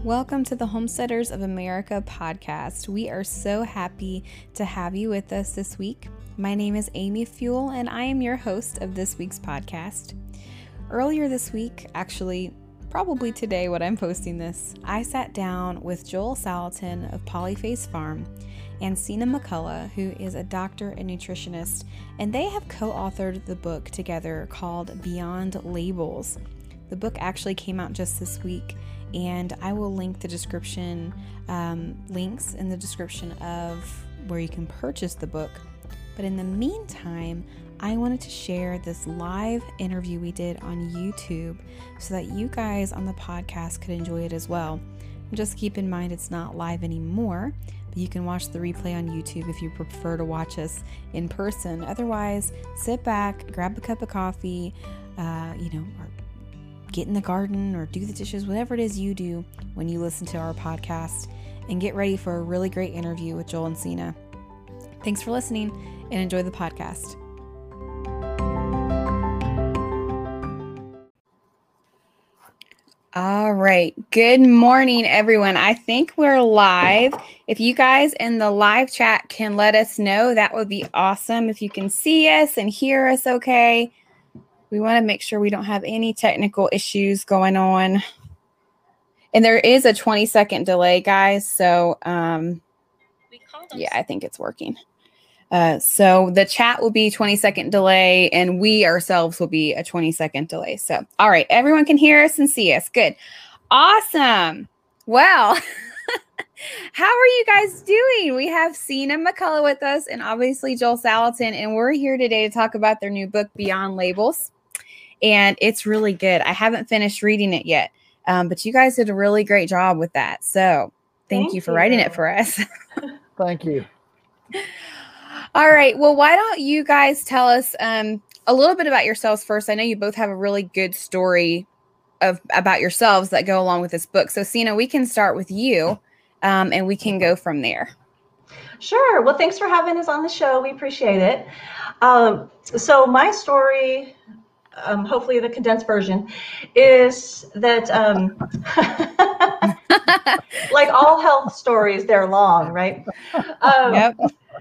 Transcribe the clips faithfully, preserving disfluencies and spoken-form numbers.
Welcome to the Homesteaders of America podcast. We are so happy to have you with us this week. My name is Amy Fuel, and I am your host of this week's podcast. Earlier this week, actually, probably today when I'm posting this, I sat down with Joel Salatin of Polyface Farm and Sina McCullough, who is a doctor and nutritionist, and they have co-authored the book together called Beyond Labels. The book actually came out just this week, and I will link the description, um, links in the description of where you can purchase the book. But in the meantime, I wanted to share this live interview we did on YouTube so that you guys on the podcast could enjoy it as well. And just keep in mind it's not live anymore, but you can watch the replay on YouTube if you prefer to watch us in person. Otherwise, sit back, grab a cup of coffee, uh, you know, or get in the garden or do the dishes, whatever it is you do when you listen to our podcast, and get ready for a really great interview with Joel and Sina. Thanks for listening and enjoy the podcast. All right. Good morning, everyone. I think we're live. If you guys in the live chat can let us know, that would be awesome. If you can see us and hear us okay. We want to make sure we don't have any technical issues going on. And there is a twenty second delay, guys. So, um, yeah, I think it's working. Uh, so the chat will be twenty second delay and we ourselves will be a twenty second delay. So, all right, everyone can hear us and see us. Good. Awesome. Well, how are you guys doing? We have Sina McCullough with us and obviously Joel Salatin, and we're here today to talk about their new book, Beyond Labels. And it's really good. I haven't finished reading it yet, um, but you guys did a really great job with that. So thank, thank you for you. writing it for us. Thank you. All right. Well, why don't you guys tell us um, a little bit about yourselves first? I know you both have a really good story of about yourselves that go along with this book. So Sina, we can start with you um, and we can go from there. Sure. Well, thanks for having us on the show. We appreciate it. Um, so my story, um, hopefully the condensed version, is that um, like all health stories, they're long, right? Um, yep.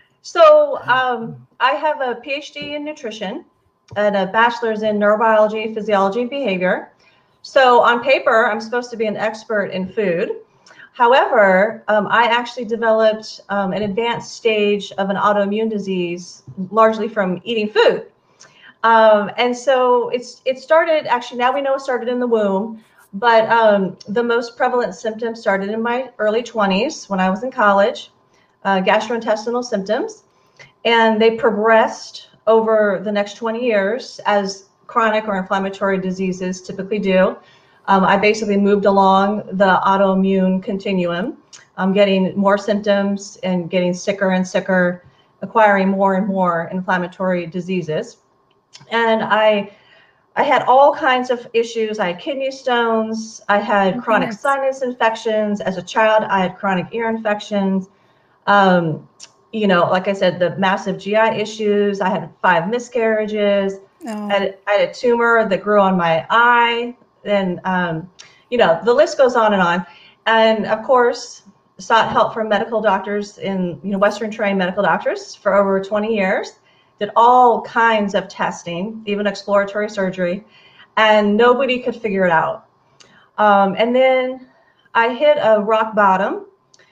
So um, I have a P H D in nutrition and a bachelor's in neurobiology, physiology, and behavior. So on paper, I'm supposed to be an expert in food. However, um, I actually developed um, an advanced stage of an autoimmune disease, largely from eating food. Um, and so it's it started, actually now we know it started in the womb, but um, the most prevalent symptoms started in my early twenties when I was in college, uh, gastrointestinal symptoms, and they progressed over the next twenty years as chronic or inflammatory diseases typically do. Um, I basically moved along the autoimmune continuum, um, getting more symptoms and getting sicker and sicker, acquiring more and more inflammatory diseases. And I I had all kinds of issues. I had kidney stones. I had chronic yes. sinus infections. As a child, I had chronic ear infections. Um, you know, like I said, the massive G I issues. I had five miscarriages. Oh. I, had, I had a tumor that grew on my eye. And, um, you know, the list goes on and on. And of course, sought help from medical doctors in, you know, Western trained medical doctors for over twenty years. Did all kinds of testing, even exploratory surgery, and nobody could figure it out. Um, and then I hit a rock bottom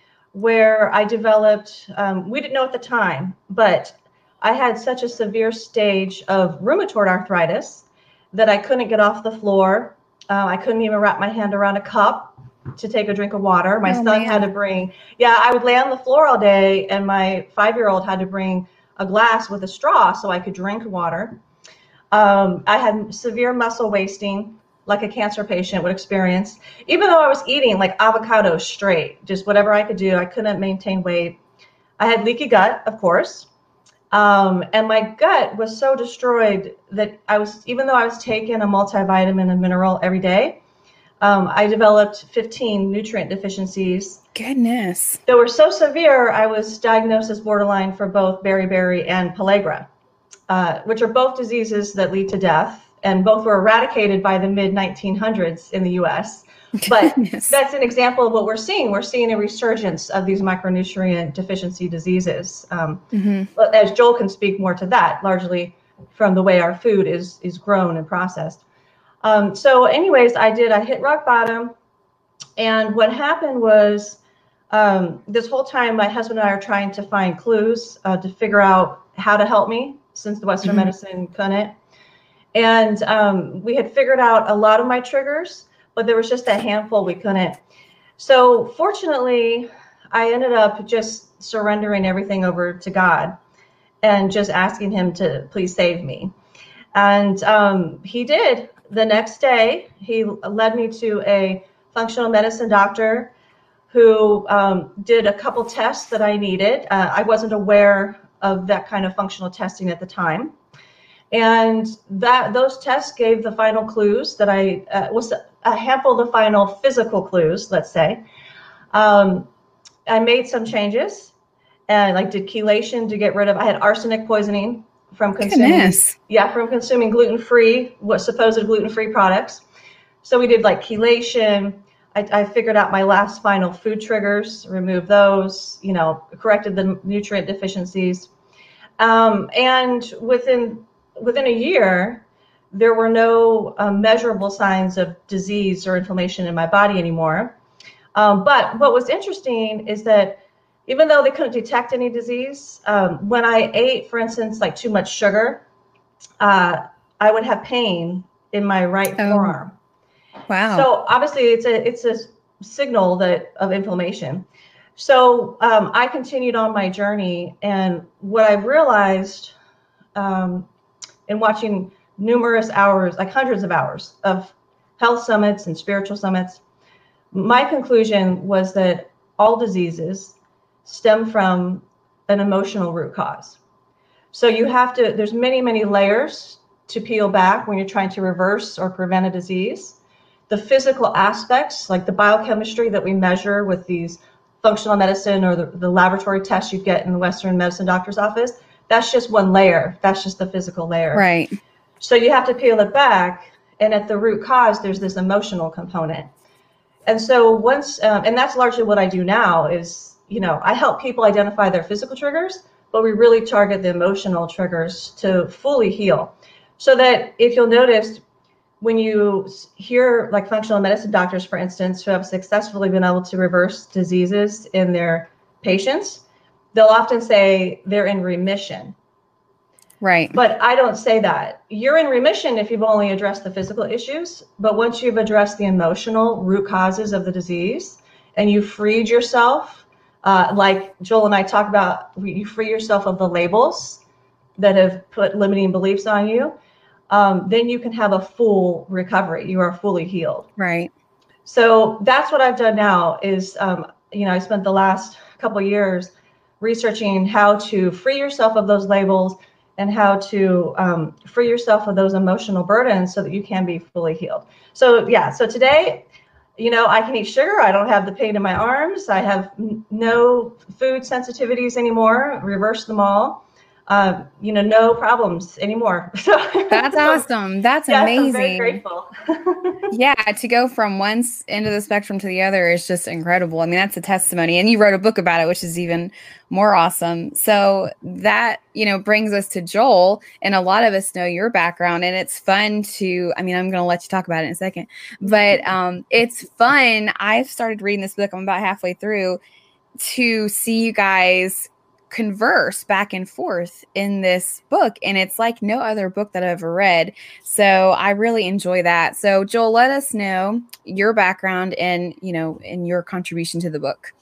where I developed, um, we didn't know at the time, but I had such a severe stage of rheumatoid arthritis that I couldn't get off the floor. Uh, I couldn't even wrap my hand around a cup to take a drink of water. My oh, son man. had to bring, yeah, I would lay on the floor all day, and my five-year-old had to bring a glass with a straw so I could drink water. Um, I had severe muscle wasting, like a cancer patient would experience. Even though I was eating like avocado straight, just whatever I could do, I couldn't maintain weight. I had leaky gut, of course. Um, and my gut was so destroyed that I was, even though I was taking a multivitamin and mineral every day, um, I developed fifteen nutrient deficiencies. Goodness. They were so severe, I was diagnosed as borderline for both beriberi and pellagra, uh, which are both diseases that lead to death. And both were eradicated by the mid nineteen hundreds in the U S. But Yes. that's an example of what we're seeing. We're seeing a resurgence of these micronutrient deficiency diseases. Um, Mm-hmm. as Joel can speak more to that, largely from the way our food is is grown and processed. Um, so anyways, I did, I hit rock bottom. And what happened was um, this whole time, my husband and I are trying to find clues uh, to figure out how to help me, since the Western Mm-hmm. medicine couldn't. And um, we had figured out a lot of my triggers, but there was just a handful we couldn't. So fortunately, I ended up just surrendering everything over to God and just asking him to please save me. And um, he did. The next day, he led me to a functional medicine doctor who um, did a couple tests that I needed. Uh, I wasn't aware of that kind of functional testing at the time. And that those tests gave the final clues that I, uh, was a handful of the final physical clues, let's say. Um, I made some changes and like did chelation to get rid of, I had arsenic poisoning from consuming, Goodness. yeah, from consuming gluten-free, what supposed gluten-free products. So we did like chelation. I, I figured out my last final food triggers, removed those, you know, corrected the nutrient deficiencies. Um, and within within a year, there were no um, measurable signs of disease or inflammation in my body anymore. Um, but what was interesting is that even though they couldn't detect any disease, um, when I ate, for instance, like too much sugar, uh, I would have pain in my right Oh. forearm. Wow. So obviously it's a it's a signal that of inflammation. So um, I continued on my journey, and what I realized um, in watching numerous hours, like hundreds of hours of health summits and spiritual summits, my conclusion was that all diseases stem from an emotional root cause. So you have to, there's many, many layers to peel back when you're trying to reverse or prevent a disease. The physical aspects, like the biochemistry that we measure with these functional medicine or the, the laboratory tests you get in the Western medicine doctor's office, that's just one layer. That's just the physical layer. Right. So you have to peel it back. And at the root cause, there's this emotional component. And so once, um, and that's largely what I do now is, you know, I help people identify their physical triggers, but we really target the emotional triggers to fully heal. So that if you'll notice, when you hear like functional medicine doctors, for instance, who have successfully been able to reverse diseases in their patients, they'll often say they're in remission. Right. But I don't say that. You're in remission if you've only addressed the physical issues, but once you've addressed the emotional root causes of the disease and you freed yourself, uh, like Joel and I talk about, you free yourself of the labels that have put limiting beliefs on you, um, then you can have a full recovery. You are fully healed. Right. So that's what I've done now is, um, you know, I spent the last couple of years researching how to free yourself of those labels and how to um, free yourself of those emotional burdens so that you can be fully healed. So yeah, so today, you know, I can eat sugar. I don't have the pain in my arms. I have n- no food sensitivities anymore, reverse them all. Um, you know, no problems anymore. So That's so, awesome. That's yes, amazing. I'm very grateful. Yeah, to go from one end of the spectrum to the other is just incredible. I mean, that's a testimony. And you wrote a book about it, which is even more awesome. So that, you know, brings us to Joel. And a lot of us know your background. And it's fun to, I mean, I'm going to let you talk about it in a second. But um, it's fun. I've started reading this book. I'm about halfway through to see you guys converse back and forth in this book, and it's like no other book that I've ever read. So I really enjoy that. So Joel, let us know your background and, you know, and your contribution to the book.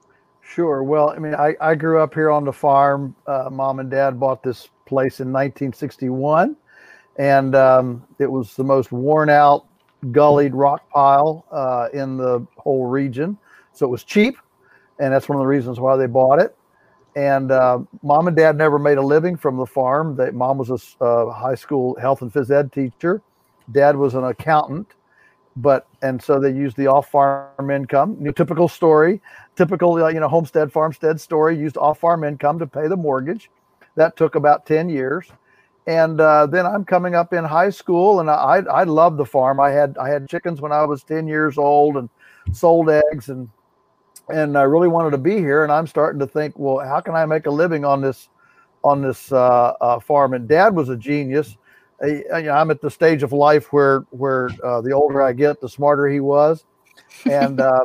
Sure. Well, I mean, I, I grew up here on the farm. Uh, Mom and Dad bought this place in nineteen sixty-one, and um, it was the most worn out, gullied rock pile uh, in the whole region. So it was cheap, and that's one of the reasons why they bought it. And uh, Mom and Dad never made a living from the farm. They, Mom was a uh, high school health and phys ed teacher. Dad was an accountant, but and so they used the off-farm income. You know, typical story, typical uh, you know homestead farmstead story. Used off-farm income to pay the mortgage. That took about ten years, And uh, then I'm coming up in high school, and I I loved the farm. I had I had chickens when I was ten years old, and sold eggs, and and I really wanted to be here. And I'm starting to think, well, how can I make a living on this on this uh, uh, farm? And Dad was a genius. I, you know, I'm at the stage of life where where uh, the older I get, the smarter he was, and uh,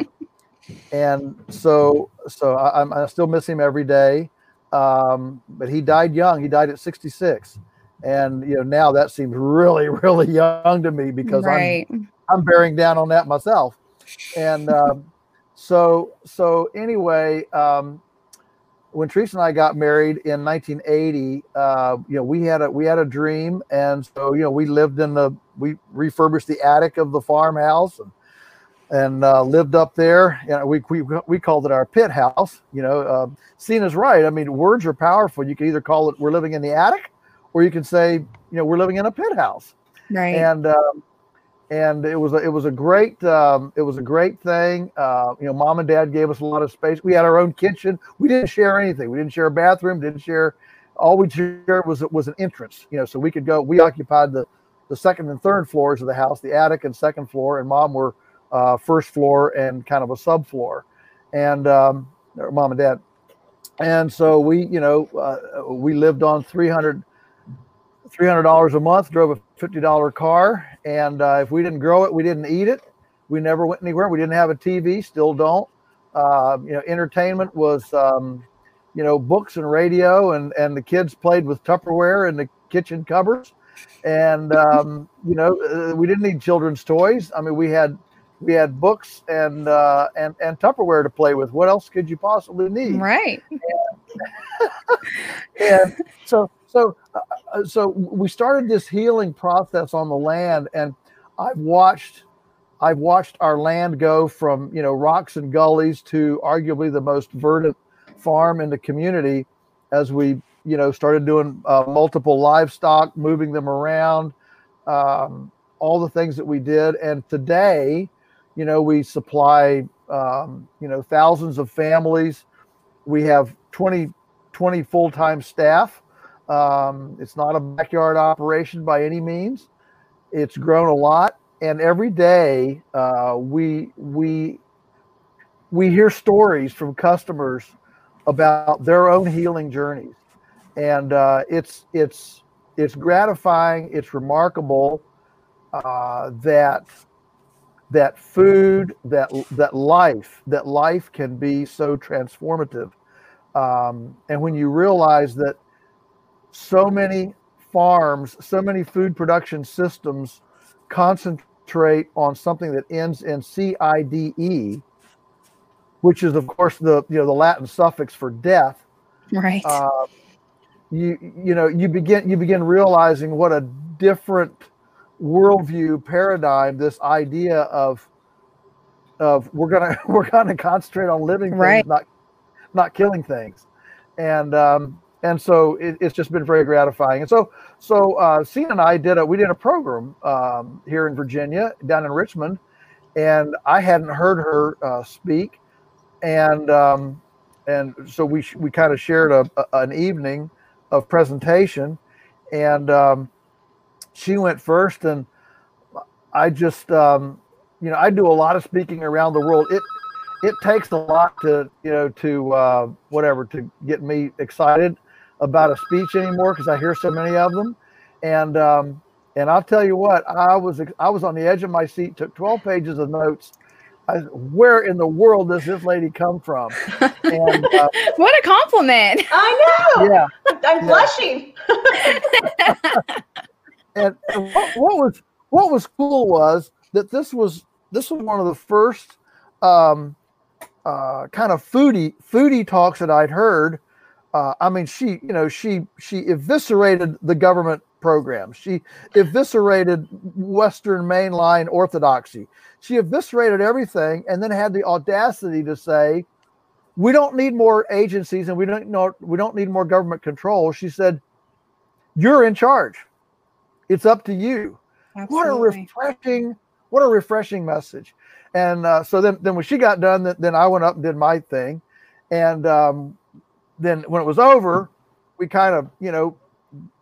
and so so I, I still miss him every day. Um, but he died young. He died at sixty-six. And, you know, now that seems really, really young to me because right. I'm, I'm bearing down on that myself. And um, so, so anyway, um, when Teresa and I got married in nineteen eighty, uh, you know, we had a, we had a dream. And so, you know, we lived in the, we refurbished the attic of the farmhouse and, and uh, lived up there. You know, we, we, we called it our pit house. You know, uh, Cena's right. I mean, words are powerful. You can either call it, we're living in the attic, or you can say, you know, we're living in a pit house. Right. And, um, and it was, a, it was a great, um, it was a great thing. Uh, you know, Mom and Dad gave us a lot of space. We had our own kitchen. We didn't share anything. We didn't share a bathroom, didn't share, all we shared was, was an entrance, you know, so we could go, we occupied the, the second and third floors of the house, the attic and second floor, and Mom were uh, first floor and kind of a subfloor, and um, Mom and Dad. And so we, you know, uh, we lived on three hundred dollars a month, drove a fifty dollar car. And uh, if we didn't grow it, we didn't eat it. We never went anywhere. We didn't have a T V, still don't. Uh, you know, entertainment was, um, you know, books and radio, and, and the kids played with Tupperware in the kitchen cupboards. And, um, you know, uh, we didn't need children's toys. I mean, we had, we had books and, uh, and, and Tupperware to play with. What else could you possibly need? Right. And, and so, so, uh, so we started this healing process on the land, and I've watched, I've watched our land go from, you know, rocks and gullies to arguably the most verdant farm in the community as we, you know, started doing uh, multiple livestock, moving them around, um, all the things that we did. And today, you know, we supply, um, you know, thousands of families. We have twenty, twenty full-time staff. Um, it's not a backyard operation by any means. It's grown a lot. And every day uh, we, we, we hear stories from customers about their own healing journeys. And uh, it's, it's, it's gratifying. It's remarkable uh, that, that food, that, that life, that life can be so transformative. Um, and when you realize that so many farms, so many food production systems concentrate on something that ends in C I D E, which is of course the, you know, the Latin suffix for death. Right. Uh, you, you know, you begin, you begin realizing what a different worldview paradigm this idea of, of we're going to, we're going to concentrate on living things, right. not, not killing things. And, um, and so it, it's just been very gratifying. And so, so, uh, Cena and I did a, we did a program, um, here in Virginia, down in Richmond, and I hadn't heard her, uh, speak. And, um, and so we, we kind of shared a, a, an evening of presentation, and, um, she went first, and I just, um, you know, I do a lot of speaking around the world. It, it takes a lot to, you know, to, uh, whatever, to get me excited about a speech anymore, because I hear so many of them. And, um, and I'll tell you what, I was, I was on the edge of my seat, took twelve pages of notes. I, where in the world does this lady come from? And, uh, what a compliment. I know. Yeah. I'm yeah. blushing. And, and what, what was, what was cool was that this was, this was one of the first, um, uh, kind of foodie, foodie talks that I'd heard. Uh, I mean, she, you know, she, she eviscerated the government programs. She eviscerated Western mainline orthodoxy. She eviscerated everything, and then had the audacity to say, we don't need more agencies, and we don't know, we don't need more government control. She said, you're in charge. It's up to you. Absolutely. What a refreshing, what a refreshing message. And uh, so then, then when she got done, then, then I went up and did my thing. And, um, then when it was over, we kind of, you know,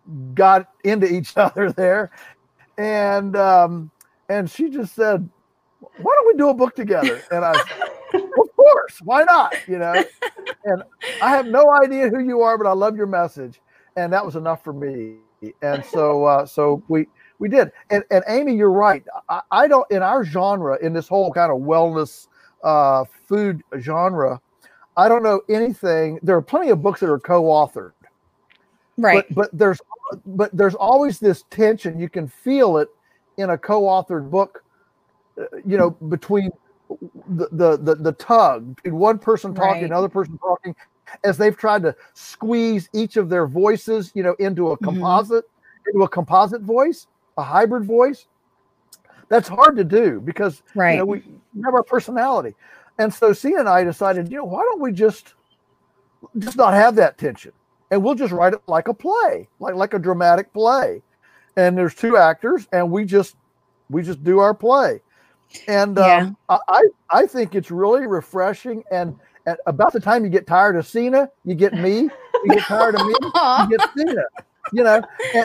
got into each other there. And, um, and she just said, why don't we do a book together? And I said, of course, why not? You know, and I have no idea who you are, but I love your message. And that was enough for me. And so, uh, so we, we did. And, and Amy, you're right. I, I don't, in our genre, in this whole kind of wellness, uh, food genre, I don't know anything. There are plenty of books that are co-authored, right? But, but there's, but there's always this tension. You can feel it in a co-authored book, uh, you know, between the, the, the, the tug between one person talking, right. another person talking, as they've tried to squeeze each of their voices, you know, into a composite, mm-hmm. into a composite voice, a hybrid voice. That's hard to do because right. you know, we have our personality. And so Sina and I decided, you know, why don't we just, just not have that tension, and we'll just write it like a play, like, like a dramatic play. And there's two actors, and we just, we just do our play. And yeah. um, I, I think it's really refreshing. And at about the time you get tired of Sina, you get me. You get tired of me, you get Sina. You know, and,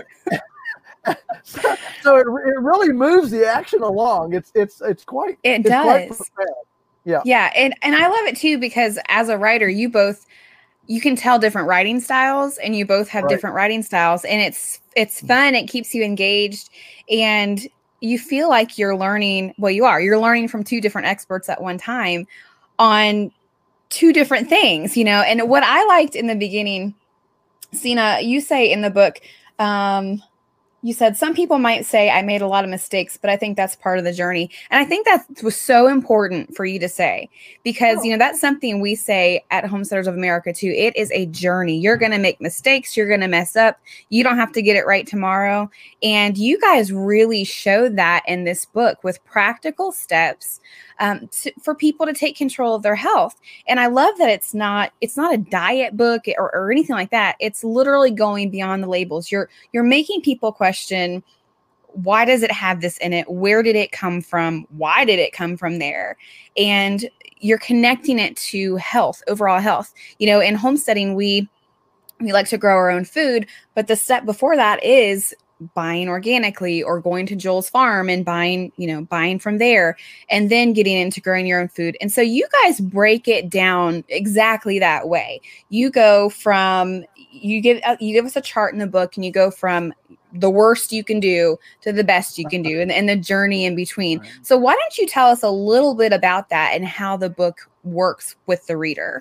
so, so it, it really moves the action along. It's it's it's quite. It it's does. Quite profound. Yeah. Yeah, and and I love it too because as a writer, you both you can tell different writing styles, and you both have right. different writing styles, and it's it's fun. It keeps you engaged, and you feel like you're learning. Well, you are. You're learning from two different experts at one time on two different things, you know. And what I liked in the beginning, Sina, you say in the book, um, you said some people might say I made a lot of mistakes, but I think that's part of the journey. And I think that was so important for you to say, because, oh. you know, that's something we say at Homesteaders of America too. It is a journey. You're going to make mistakes. You're going to mess up. You don't have to get it right tomorrow. And you guys really showed that in this book with practical steps um, to, for people to take control of their health. And I love that it's not, it's not a diet book or, or anything like that. It's literally going beyond the labels. You're, you're making people question, why does it have this in it? Where did it come from? Why did it come from there? And you're connecting it to health, overall health. You know, in homesteading, we, we like to grow our own food, but the step before that is buying organically or going to Joel's farm and buying, you know, buying from there and then getting into growing your own food. And so you guys break it down exactly that way. You go from, you give, you give us a chart in the book, and you go from the worst you can do to the best you can do, and, and the journey in between. Right. So why don't you tell us a little bit about that and how the book works with the reader?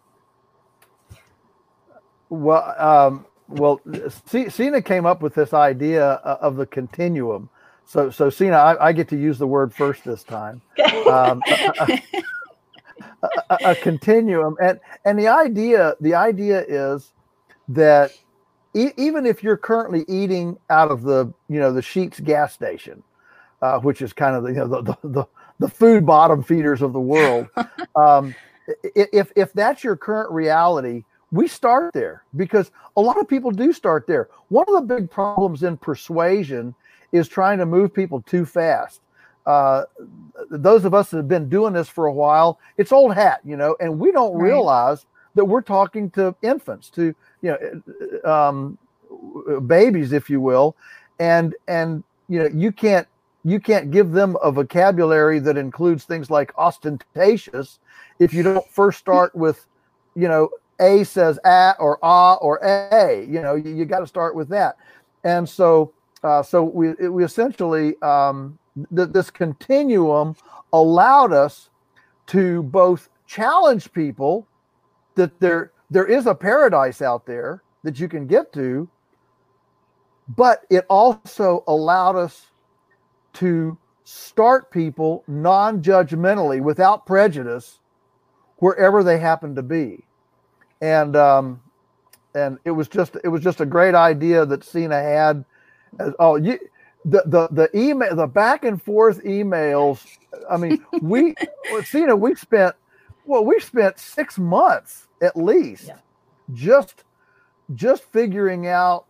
Well, um, Well, Sina came up with this idea of the continuum. So, so Sina, I, I get to use the word first this time. Um, a, a, a, a continuum, and and the idea, the idea is that e- even if you're currently eating out of the, you know, the Sheetz gas station, uh, which is kind of the, you know, the, the the food bottom feeders of the world, um, if if that's your current reality, we start there because a lot of people do start there. One of the big problems in persuasion is trying to move people too fast. Uh, those of us that have been doing this for a while, it's old hat, you know, and we don't right. realize that we're talking to infants, to, you know, um, babies, if you will. And, and, you know, you can't, you can't give them a vocabulary that includes things like ostentatious if you don't first start with, you know, A says a or ah or a, you know, you, you got to start with that. And so, uh, so we, we essentially, um, th- this continuum allowed us to both challenge people that there, there is a paradise out there that you can get to, but it also allowed us to start people non-judgmentally, without prejudice, wherever they happen to be. And um, and it was just it was just a great idea that Sina had. Oh, you, the the the email, the back and forth emails. I mean, we Sina, we spent well, we spent six months at least, yeah. just just figuring out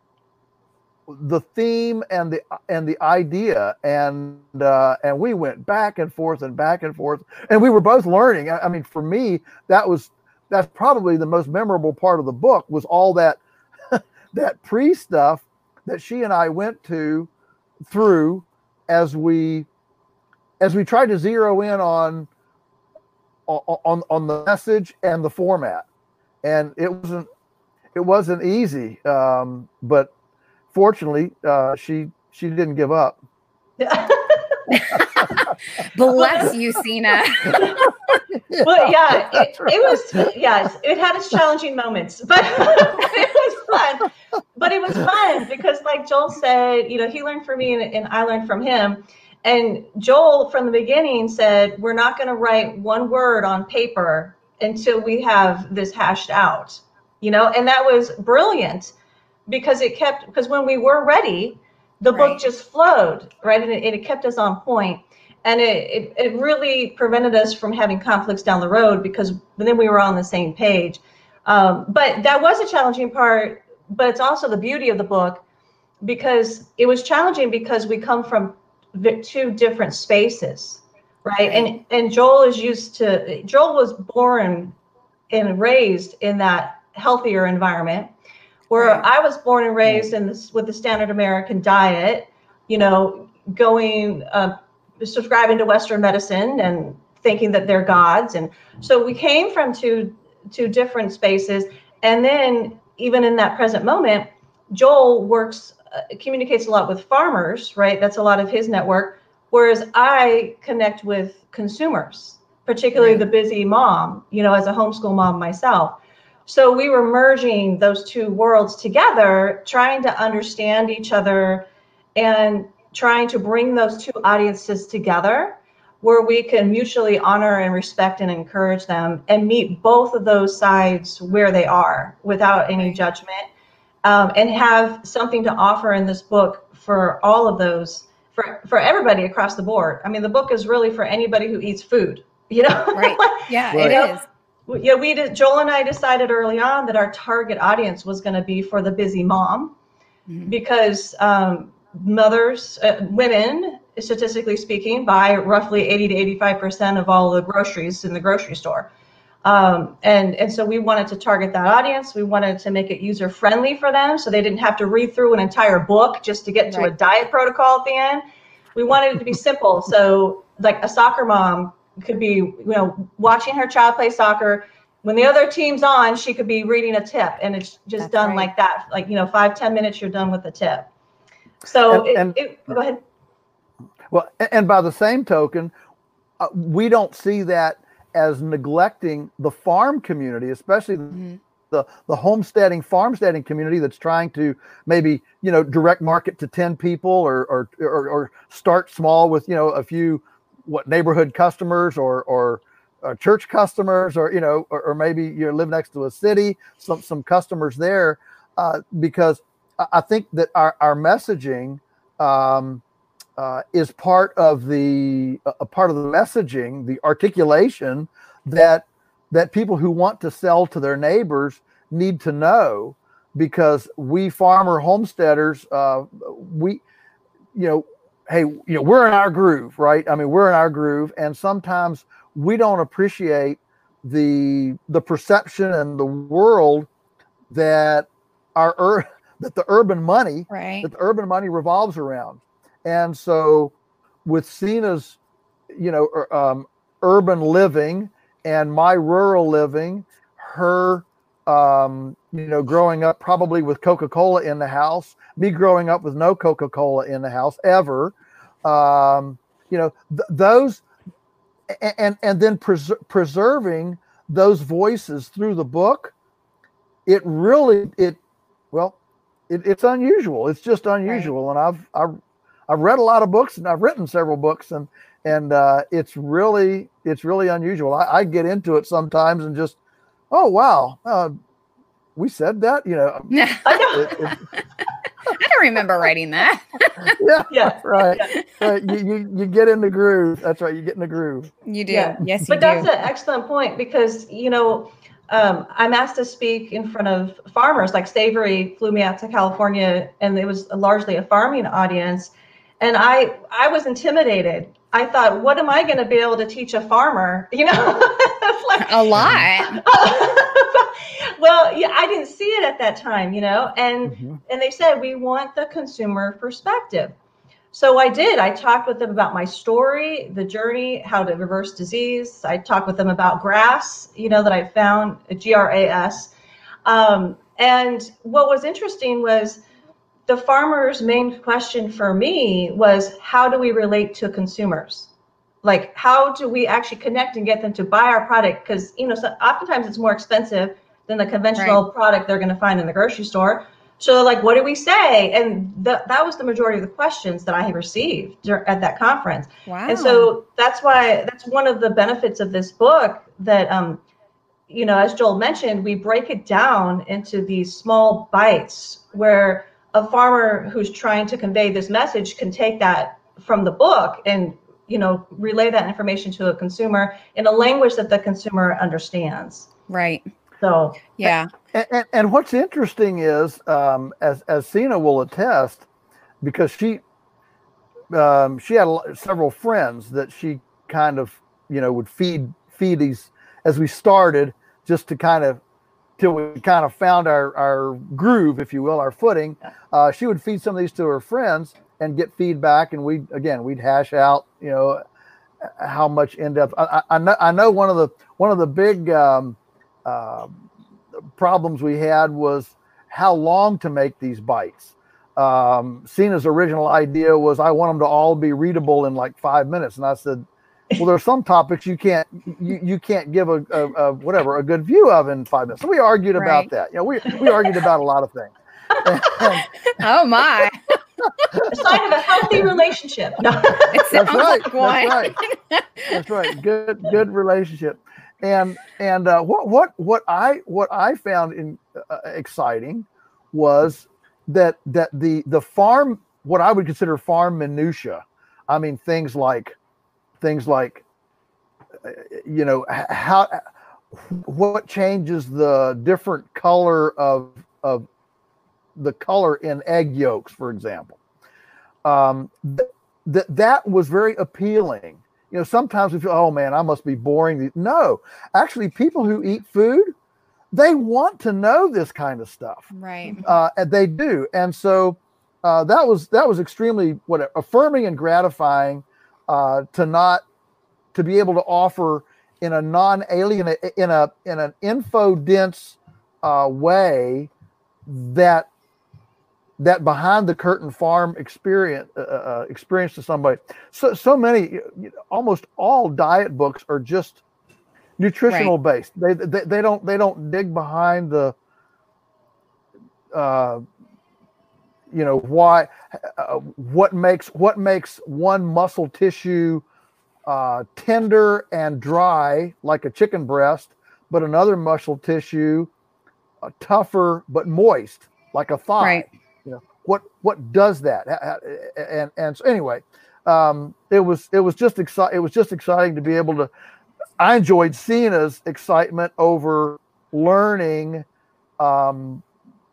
the theme and the and the idea, and uh, and we went back and forth and back and forth, and we were both learning. I, I mean, for me, that was. That's probably the most memorable part of the book, was all that that pre stuff that she and I went to through as we as we tried to zero in on on on the message and the format. And it wasn't it wasn't easy, um, but fortunately, uh, she she didn't give up. Bless you, Sina. Well, yeah, it, it was, yes, it had its challenging moments, but it was fun. But it was fun because, like Joel said, you know, he learned from me and, and I learned from him. And Joel, from the beginning, said, we're not going to write one word on paper until we have this hashed out, you know, and that was brilliant because it kept, because when we were ready, the Right. book just flowed, right? And it, it kept us on point. And it, it, it really prevented us from having conflicts down the road because then we were on the same page. Um, but that was a challenging part, but it's also the beauty of the book because it was challenging because we come from two different spaces, right? Right. And and Joel is used to, Joel was born and raised in that healthier environment, where Right. I was born and raised in this with the standard American diet, you know, going, uh, subscribing to Western medicine and thinking that they're gods. And so we came from two, two different spaces. And then even in that present moment, Joel works, uh, communicates a lot with farmers, right? That's a lot of his network. Whereas I connect with consumers, particularly Right. the busy mom, you know, as a homeschool mom myself. So we were merging those two worlds together, trying to understand each other and trying to bring those two audiences together where we can mutually honor and respect and encourage them and meet both of those sides where they are without any Right. judgment, um, and have something to offer in this book for all of those, for, for everybody across the board. I mean, the book is really for anybody who eats food, you know? Right. Yeah, Right. it is. Yeah, we did. Joel and I decided early on that our target audience was going to be for the busy mom, Mhm. because um, mothers, uh, women, statistically speaking, buy roughly eighty to eighty-five percent of all the groceries in the grocery store. Um, and, and so we wanted to target that audience. We wanted to make it user friendly for them so they didn't have to read through an entire book just to get to Right. a diet protocol at the end. We wanted it to be simple. So like a soccer mom could be, you know, watching her child play soccer. When the other team's on, she could be reading a tip, and it's just That's done right. like that. Like, you know, five, ten minutes, you're done with the tip. So And- it, and- it, go ahead. Well, a- and by the same token, uh, we don't see that as neglecting the farm community, especially Mhm. the, the homesteading, farmsteading community that's trying to maybe, you know, direct market to ten people or, or, or, or start small with, you know, a few, what, neighborhood customers or, or, uh, church customers, or, you know, or, or maybe you live next to a city, some, some customers there, uh, because I I think that our, our messaging, um, Uh, is part of the a part of the messaging, the articulation that that people who want to sell to their neighbors need to know, because we farmer homesteaders, uh, we, you know, hey, you know, we're in our groove, right? I mean, we're in our groove, and sometimes we don't appreciate the the perception and the world that our ur- that the urban money Right. that the urban money revolves around. And so with Sina's, you know, ur- um, urban living and my rural living, her, um, you know, growing up probably with Coca-Cola in the house, me growing up with no Coca-Cola in the house ever, um, you know, th- those, a- and, and then pres- preserving those voices through the book, it really, it, well, it, it's unusual. It's just unusual. And I've, I've, I've read a lot of books and I've written several books, and and uh, it's really it's really unusual. I, I get into it sometimes and just, oh wow, uh, we said that, you know. I know. It, it, I don't remember writing that. yeah, Yeah. right. right. You, you you get in the groove. That's right. You get in the groove. You do. Yeah. Yes, you But that's do. an excellent point because, you know, um, I'm asked to speak in front of farmers. Like Savory flew me out to California, and it was largely a farming audience. And I, I was intimidated. I thought, what am I going to be able to teach a farmer? You know, like, A lot. Well, yeah, I didn't see it at that time, you know, and Mm-hmm. and they said we want the consumer perspective. So I did. I talked with them about my story, the journey, how to reverse disease. I talked with them about grass, you know, that I found, G R A S. Um, and what was interesting was the farmer's main question for me was, how do we relate to consumers? Like, how do we actually connect and get them to buy our product? Because, you know, so oftentimes it's more expensive than the conventional Right. product they're going to find in the grocery store. So, like, what do we say? And th- that was the majority of the questions that I had received dur- at that conference. Wow. And so that's why that's one of the benefits of this book that, um, you know, as Joel mentioned, we break it down into these small bites where a farmer who's trying to convey this message can take that from the book and, you know, relay that information to a consumer in a language that the consumer understands. Right. So, yeah. And, and, and what's interesting is, um, as as Sina will attest, because she um, she had a lo- several friends that she kind of, you know, would feed feed these as we started, just to kind of till we kind of found our our groove, if you will, our footing. Uh, she would feed some of these to her friends and get feedback, and we again we'd hash out, you know, how much in depth. I, I, I know I know one of the one of the big um, uh, problems we had was how long to make these bites. Um, Sina's original idea was I want them to all be readable in like five minutes, and I said, well, there's some topics you can't you, you can't give a, a, a whatever a good view of in five minutes. So we argued Right. about that. You know, we we argued about a lot of things. And, Oh my. a sign of a healthy relationship. No. It That's sounds right. like one. That's right. That's right. Good, good relationship. And and uh, what what what I what I found in uh, exciting was that that the the farm, what I would consider farm minutia. I mean, things like things like uh, you know how what changes the different color of of the color in egg yolks, for example. Um, th- th- that was very appealing. You know, sometimes we feel, oh man, I must be boring. No, actually, people who eat food, they want to know this kind of stuff. Right. Uh, and they do. And so uh, that was that was extremely what affirming and gratifying uh, to not to be able to offer in a non-alien in a in an info dense uh, way that that behind the curtain farm experience uh, uh, experience to somebody. So so many, almost all diet books are just nutritional right. based. They, they they don't they don't dig behind the uh, you know why uh, what makes what makes one muscle tissue uh, tender and dry like a chicken breast, but another muscle tissue uh, tougher but moist like a thigh. Right. You know, what what does that? And and so anyway, um, it was it was just exci- it was just exciting to be able to. I enjoyed Sina's excitement over learning um,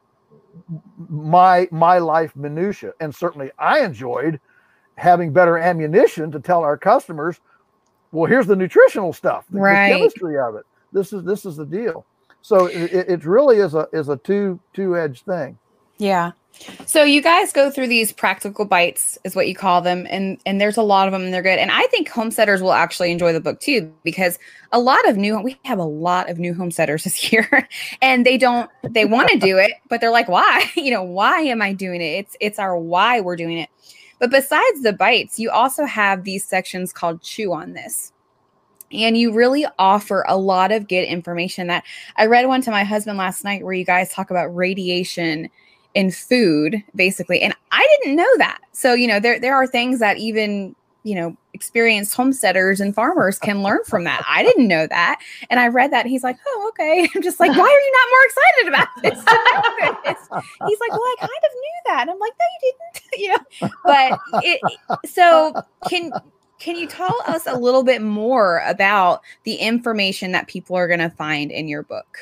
my my life minutia, and certainly I enjoyed having better ammunition to tell our customers, well, here's the nutritional stuff, the, right. the chemistry of it. This is this is the deal. So it, it really is a is a two two edged thing. Yeah. So you guys go through these practical bites is what you call them. And, and there's a lot of them and they're good. And I think homesteaders will actually enjoy the book too, because a lot of new, we have a lot of new homesteaders this year and they don't, they want to do it, but they're like, why, you know, why am I doing it? It's, it's our why we're doing it. But besides the bites, you also have these sections called Chew on This. And you really offer a lot of good information that I read one to my husband last night where you guys talk about radiation in food, basically. And I didn't know that. So, you know, there, there are things that even, you know, experienced homesteaders and farmers can learn from that. I didn't know that. And I read that. And he's like, oh, okay. I'm just like, why are you not more excited about this? He's like, well, I kind of knew that. And I'm like, no, you didn't. You know, but it, so can, can you tell us a little bit more about the information that people are going to find in your book?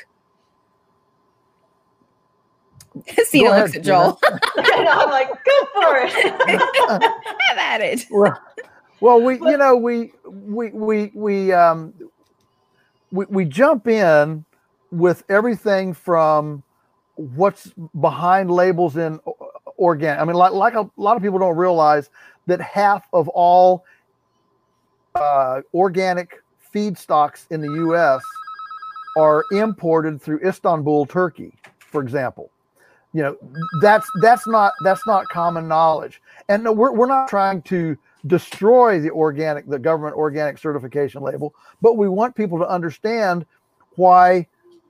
Sina looks at Joel. I'm like, go for it. Have at it. Well, well, we, you know, we, we, we, we, um, we, we jump in with everything from what's behind labels in organic. I mean, like, like a lot of people don't realize that half of all uh, organic feedstocks in the U S are imported through Istanbul, Turkey, for example. You know, that's that's not that's not common knowledge. And no, we're we're not trying to destroy the organic, the government organic certification label, but we want people to understand why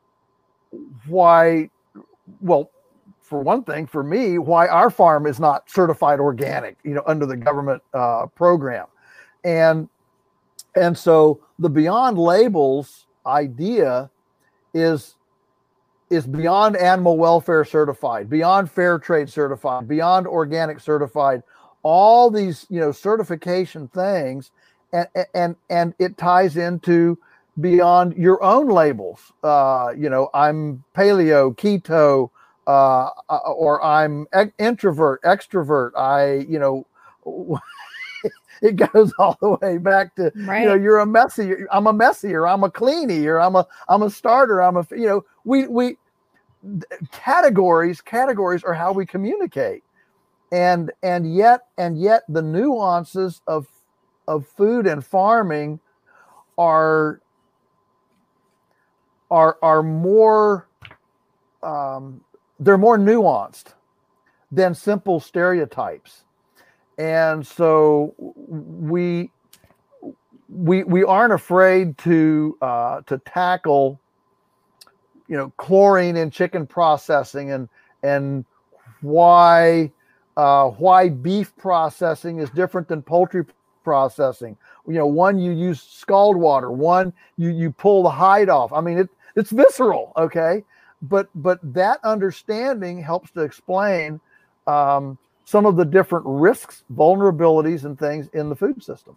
why well, for one thing, for me, why our farm is not certified organic, you know, under the government uh, program. And and so the Beyond Labels idea is is beyond animal welfare certified, beyond fair trade certified, beyond organic certified, all these, you know, certification things, and and and it ties into beyond your own labels. Uh, you know, I'm paleo, keto, uh, or I'm e- introvert, extrovert. I, you know, it goes all the way back to, right. you know, you're a messy, I'm a messier, I'm a cleanie, or I'm a, I'm a starter. I'm a, you know, we, we categories, categories are how we communicate. And, and yet, and yet the nuances of, of food and farming are, are, are more, um, they're more nuanced than simple stereotypes. And so we we we aren't afraid to uh, to tackle, you know, chlorine in chicken processing, and and why uh, why beef processing is different than poultry processing. You know, one you use scald water, one you you pull the hide off. I mean, it it's visceral, okay, but but that understanding helps to explain Um, some of the different risks, vulnerabilities, and things in the food system.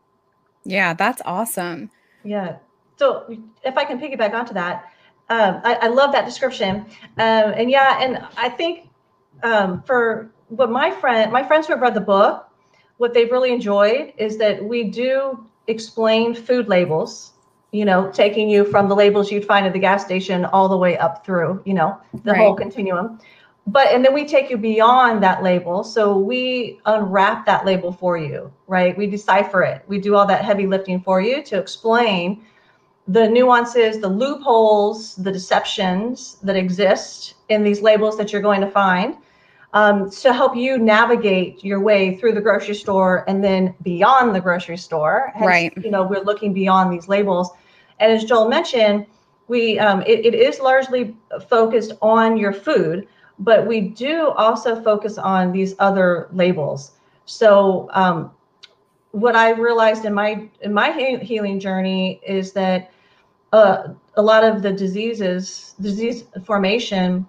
Yeah, that's awesome. Yeah. So if I can piggyback onto that, um, I, I love that description. Um, and yeah, and I think um, for what my friend, my friends who have read the book, what they've really enjoyed is that we do explain food labels, you know, taking you from the labels you'd find at the gas station all the way up through, you know, the right. whole continuum. But, and then we take you beyond that label. So we unwrap that label for you, right? We decipher it. We do all that heavy lifting for you to explain the nuances, the loopholes, the deceptions that exist in these labels that you're going to find, um, to help you navigate your way through the grocery store and then beyond the grocery store. Hence, right. You know, we're looking beyond these labels. And as Joel mentioned, we um, it, it is largely focused on your food, but we do also focus on these other labels. So um, what I realized in my in my healing journey is that uh, a lot of the diseases, disease formation,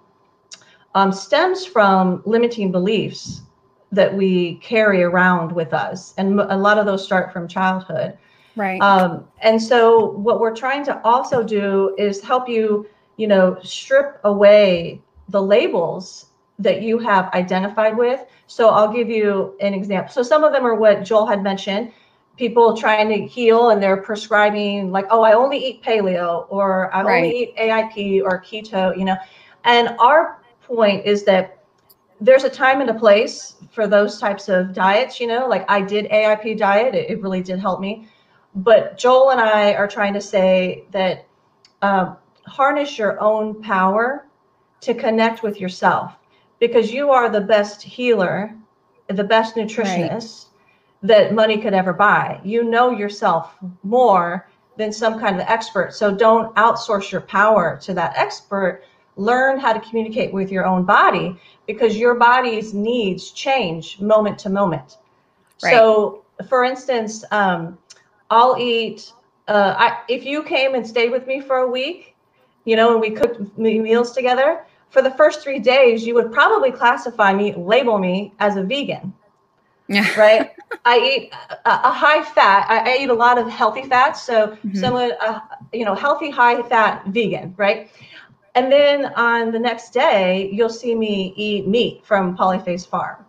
um, stems from limiting beliefs that we carry around with us, and a lot of those start from childhood. Right. Um, and so what we're trying to also do is help you, you know, strip away the labels that you have identified with. So I'll give you an example. So some of them are what Joel had mentioned, people trying to heal and they're prescribing like, oh, I only eat paleo, or I right. only eat A I P or keto, you know. And our point is that there's a time and a place for those types of diets, you know, like I did A I P diet. It, it really did help me. But Joel and I are trying to say that uh, harness your own power to connect with yourself, because you are the best healer, the best nutritionist right. that money could ever buy. You know yourself more than some kind of expert. So don't outsource your power to that expert. Learn how to communicate with your own body, because your body's needs change moment to moment. Right. So for instance, um, I'll eat, uh, I, if you came and stayed with me for a week, you know, and we cooked meals together, for the first three days, you would probably classify me, label me as a vegan, yeah. right? I eat a, a high fat, I, I eat a lot of healthy fats. So mm-hmm. someone, uh, you know, healthy, high fat vegan, right? And then on the next day, you'll see me eat meat from Polyface Farm.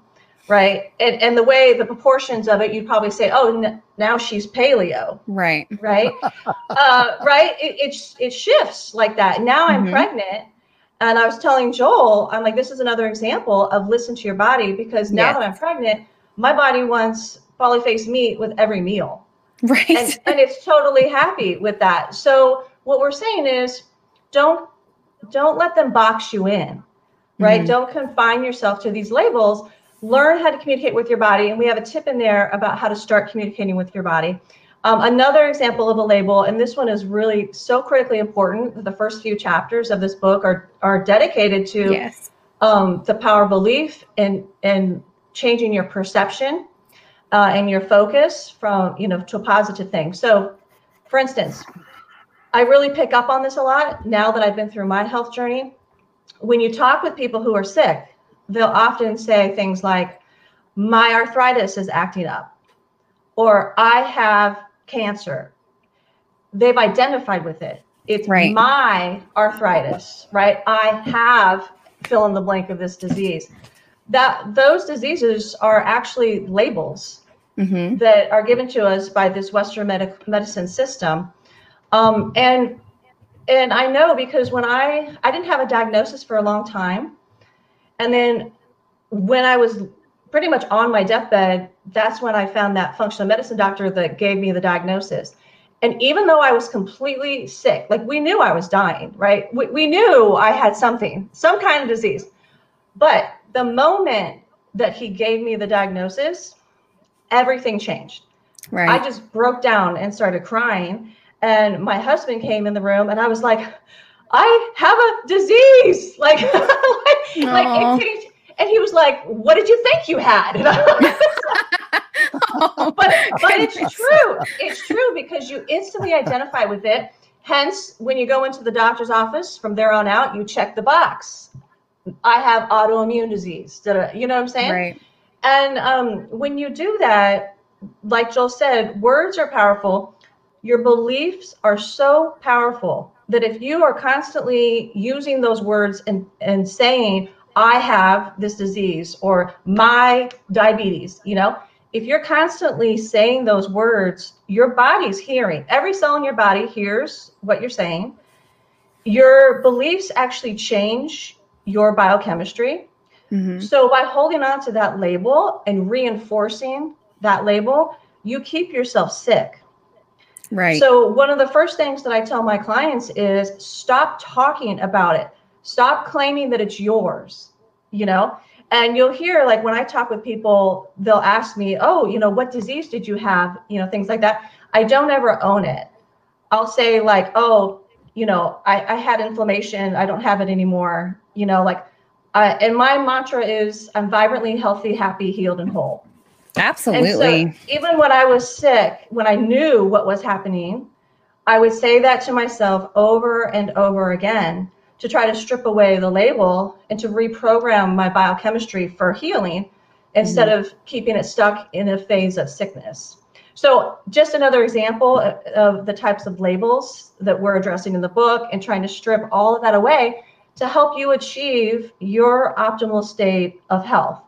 right? And, and the way the proportions of it, you'd probably say, oh, n- now she's paleo. Right. Right. uh, right. It, it, it shifts like that. Now I'm Mhm. pregnant. And I was telling Joel, I'm like, this is another example of listen to your body, because now Yes. that I'm pregnant, my body wants polyface meat with every meal. Right. And, and it's totally happy with that. So what we're saying is don't, don't let them box you in, right? Mhm. Don't confine yourself to these labels. Learn how to communicate with your body. And we have a tip in there about how to start communicating with your body. Um, another example of a label, and this one is really so critically important. The first few chapters of this book are, are dedicated to Yes. um, the power of belief and, and changing your perception uh, and your focus from, you know, to a positive thing. So, for instance, I really pick up on this a lot now that I've been through my health journey. When you talk with people who are sick, they'll often say things like, my arthritis is acting up, or I have cancer. They've identified with it. It's Right. my arthritis, right? I have fill in the blank of this disease. That those diseases are actually labels Mhm. that are given to us by this Western medic- medicine system. Um, and and I know because when I I didn't have a diagnosis for a long time, and then when I was pretty much on my deathbed, that's when I found that functional medicine doctor that gave me the diagnosis. And even though I was completely sick, like we knew I was dying, right? We, we knew I had something, some kind of disease. But the moment that he gave me the diagnosis, everything changed. Right. I just broke down and started crying. And my husband came in the room and I was like, I have a disease. Like, like, like Aw. it changed. And he was like, what did you think you had? And I was Oh, but but it's goodness. true. It's true because you instantly identify with it. Hence, when you go into the doctor's office, from there on out, you check the box. I have autoimmune disease. Da-da. You know what I'm saying? Right. And um, when you do that, like Joel said, words are powerful. Your beliefs are so powerful that if you are constantly using those words and, and saying, I have this disease or my diabetes, you know, if you're constantly saying those words, your body's hearing. Every cell in your body hears what you're saying. Your beliefs actually change your biochemistry. Mhm. So by holding on to that label and reinforcing that label, you keep yourself sick. Right. So one of the first things that I tell my clients is stop talking about it. Stop claiming that it's yours, you know? And you'll hear, like, when I talk with people, they'll ask me, oh, you know, what disease did you have? You know, things like that. I don't ever own it. I'll say like, oh, you know, I, I had inflammation. I don't have it anymore. You know, like, uh, and my mantra is I'm vibrantly healthy, happy, healed, and whole. Absolutely. And so even when I was sick, when I knew what was happening, I would say that to myself over and over again to try to strip away the label and to reprogram my biochemistry for healing instead Mhm. of keeping it stuck in a phase of sickness. So just another example of, of the types of labels that we're addressing in the book and trying to strip all of that away to help you achieve your optimal state of health.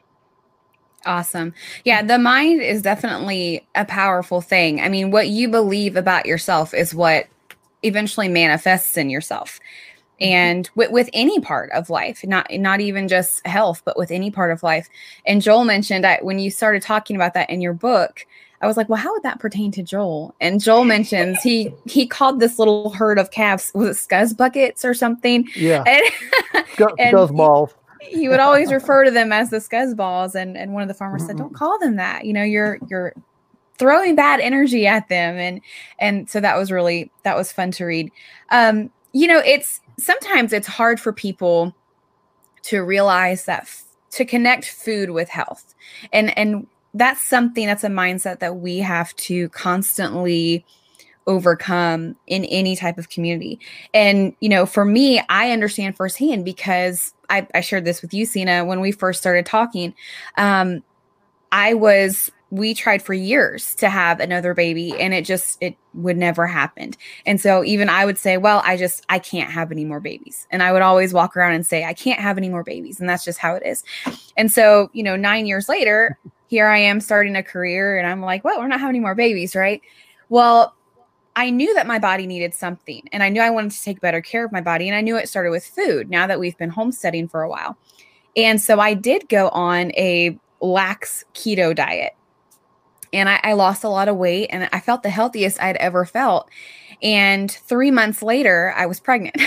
Awesome. Yeah, the mind is definitely a powerful thing. I mean, what you believe about yourself is what eventually manifests in yourself. And with, with any part of life, not not even just health, but with any part of life. And Joel mentioned I, when you started talking about that in your book, I was like, well, how would that pertain to Joel? And Joel mentions he he called this little herd of calves, was it scuzz buckets or something? Yeah. And, Scuzz, and scuzz balls. He, he would always refer to them as the scuzz balls. And, and one of the farmers Mm-hmm. said, don't call them that. You know, you're you're throwing bad energy at them. And and so that was really, that was fun to read. Um, you know, it's sometimes it's hard for people to realize that f- to connect food with health. And and that's something that's a mindset that we have to constantly overcome in any type of community. And, you know, for me, I understand firsthand because I, I shared this with you, Sina, when we first started talking. Um, I was we tried for years to have another baby, and it just, it would never happen. And so even I would say, well, I just, I can't have any more babies. And I would always walk around and say, I can't have any more babies. And that's just how it is. And so, you know, nine years later, here I am starting a career, and I'm like, well, we're not having any more babies, right? Well, I knew that my body needed something, and I knew I wanted to take better care of my body. And I knew it started with food now that we've been homesteading for a while. And so I did go on a lax keto diet, and I, I lost a lot of weight, and I felt the healthiest I'd ever felt. And three months later, I was pregnant.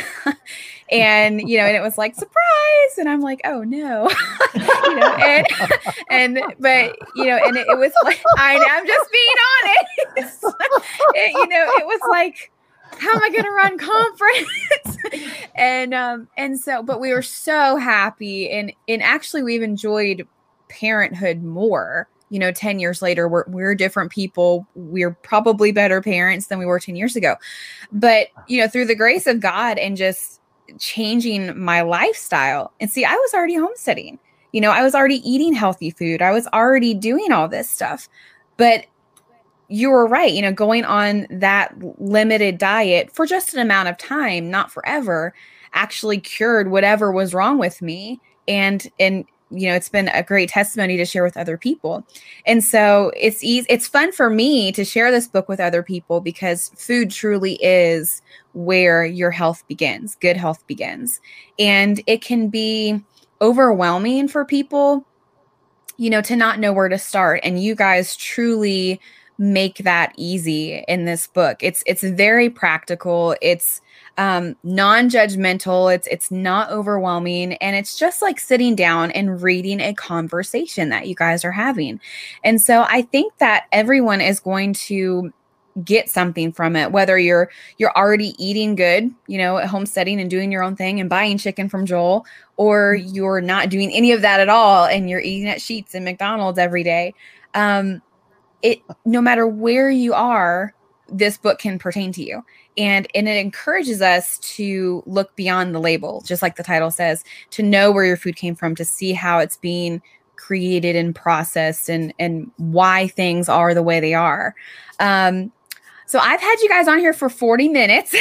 And, you know, and it was like, surprise. And I'm like, oh no, you know, and, and, but, you know, and it, it was like, I, I'm just being honest. It, you know, it was like, how am I going to run conference? and, um, and so, but we were so happy, and, and actually we've enjoyed parenthood more. You know, ten years later, we're, we're different people. We're probably better parents than we were ten years ago. But, you know, through the grace of God and just changing my lifestyle. And see, I was already homesteading. You know, I was already eating healthy food. I was already doing all this stuff. But you were right. You know, going on that limited diet for just an amount of time, not forever, actually cured whatever was wrong with me. And, and, you know, it's been a great testimony to share with other people. And so it's easy. It's fun for me to share this book with other people, because food truly is where your health begins. Good health begins. And it can be overwhelming for people, you know, to not know where to start. And you guys truly make that easy in this book. It's, it's very practical. It's, Um, non-judgmental. It's, it's not overwhelming. And it's just like sitting down and reading a conversation that you guys are having. And so I think that everyone is going to get something from it, whether you're, you're already eating good, you know, at homesteading and doing your own thing and buying chicken from Joel, or you're not doing any of that at all, and you're eating at Sheetz and McDonald's every day. Um, it, no matter where you are, this book can pertain to you. And, and it encourages us to look beyond the label, just like the title says, to know where your food came from, to see how it's being created and processed, and, and why things are the way they are. Um, so I've had you guys on here for forty minutes,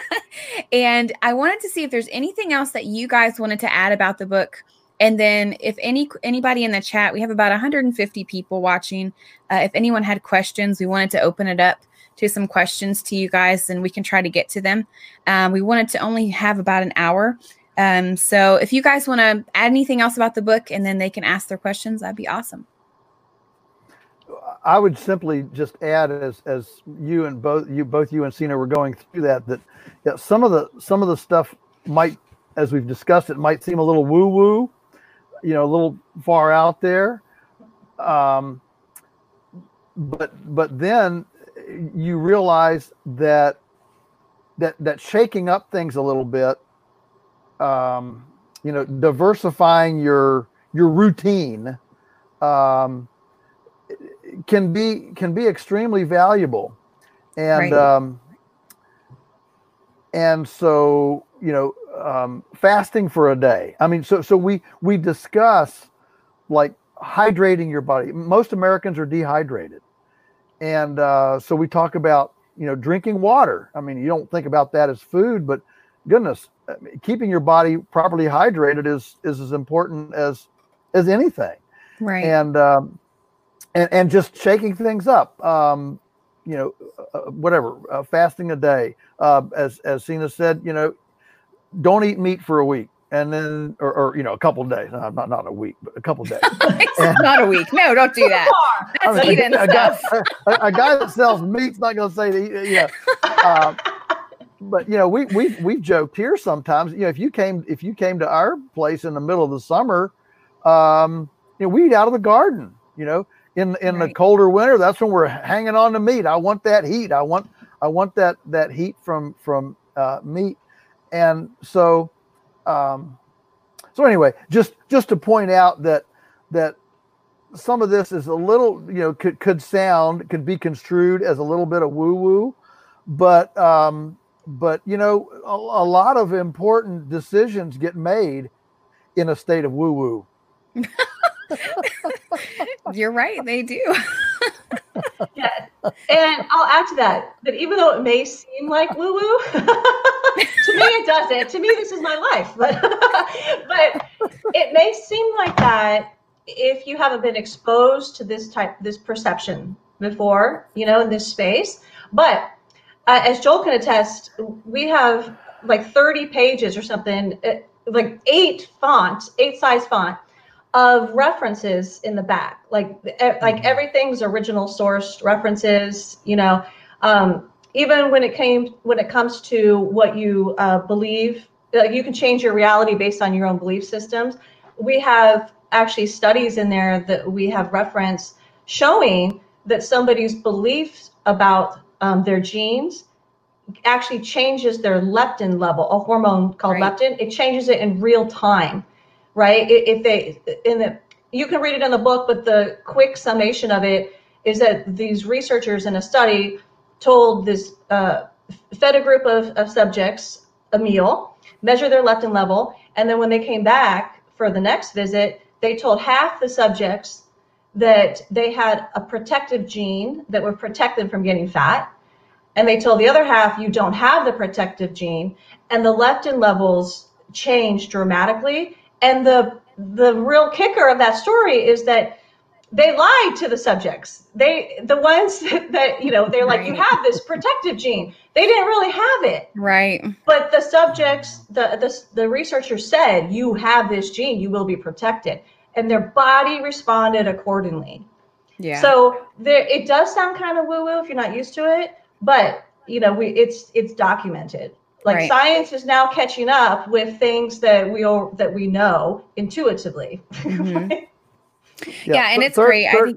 and I wanted to see if there's anything else that you guys wanted to add about the book. And then if any anybody in the chat, we have about one hundred fifty people watching. Uh, if anyone had questions, we wanted to open it up to some questions to you guys, and we can try to get to them. Um, we wanted to only have about an hour. Um, so if you guys want to add anything else about the book, and then they can ask their questions, that'd be awesome. I would simply just add, as as you and both you both you and Sina were going through that, that yeah, some of the some of the stuff might, as we've discussed, it might seem a little woo woo, you know, a little far out there. Um, but but then you realize that that that shaking up things a little bit, um, you know, diversifying your your routine, um, can be can be extremely valuable, and right. um, and so you know, um, fasting for a day. I mean, so so we we discuss like hydrating your body. Most Americans are dehydrated. And uh, so we talk about, you know, drinking water. I mean, you don't think about that as food, but goodness, keeping your body properly hydrated is is as important as as anything. Right. And um, and and just shaking things up. Um, you know, uh, whatever, uh, fasting a day. Uh, as as Sina said, you know, don't eat meat for a week. And then, or, or, you know, a couple of days, no, not, not a week, but a couple of days. And, not a week. No, don't do that. That's I mean, eating a, stuff. Guy, a, a guy that sells meat's not going to say that, you know, uh, but, you know, we, we, we've joked here sometimes, you know, if you came, if you came to our place in the middle of the summer, um, you know, we eat out of the garden, you know, in, in right. the colder winter, that's when we're hanging on to meat. I want that heat. I want, I want that, that heat from, from uh, meat. And so, Um, so anyway, just, just to point out that, that some of this is a little, you know, could, could sound, could be construed as a little bit of woo woo, but, um, but, you know, a, a lot of important decisions get made in a state of woo woo. You're right. They do. Yeah. And I'll add to that, that even though it may seem like woo-woo, to me it doesn't. To me, this is my life. But, but it may seem like that if you haven't been exposed to this type, this perception before, you know, in this space. But uh, as Joel can attest, we have like thirty pages or something, uh, like eight fonts, eight size font of references in the back, like like everything's original source references, you know, um, even when it came when it comes to what you uh, believe, like you can change your reality based on your own belief systems. We have actually studies in there that we have reference showing that somebody's beliefs about um, their genes actually changes their leptin level, a hormone called right. leptin. It changes it in real time. Right? If they, in the, you can read it in the book, but the quick summation of it is that these researchers in a study told this, uh, fed a group of, of subjects a meal, measured their leptin level, and then when they came back for the next visit, they told half the subjects that they had a protective gene that would protect them from getting fat, and they told the other half, you don't have the protective gene, and the leptin levels changed dramatically. And the the real kicker of that story is that they lied to the subjects. They, the ones that, that you know, they're like, right. you have this protective gene. They didn't really have it. Right. But the subjects, the, the, the researchers said, you have this gene, you will be protected. And their body responded accordingly. Yeah. So there, it does sound kind of woo-woo if you're not used to it, but you know, we it's it's documented. Like right. science is now catching up with things that we all that we know intuitively. Mm-hmm. yeah. yeah, and it's thirty, great. thirty,